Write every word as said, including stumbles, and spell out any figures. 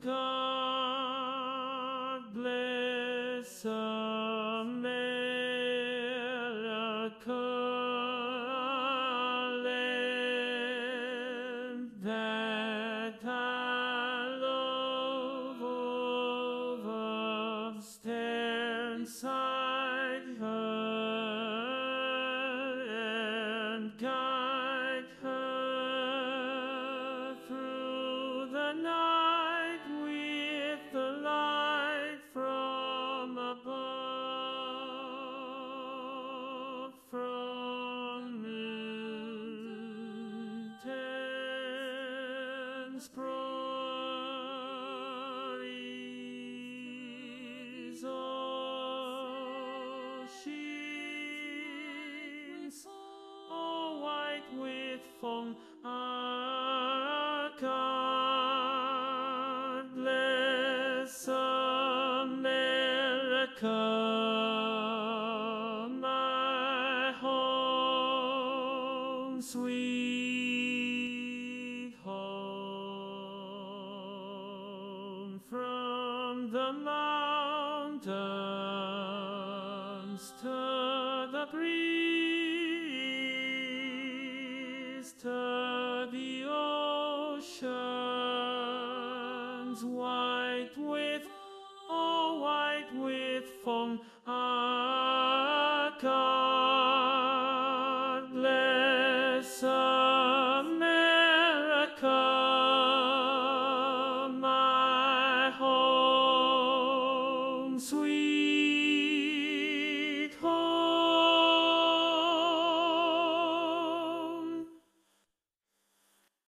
God bless America, land that I love over. Stand beside her and guide her through the night with the light from above, from mountains praise. Oh, she's all white with foam. Our God bless America, my home, sweet home. From the mountains to the breeze, to the oceans, white with, oh, white with foam.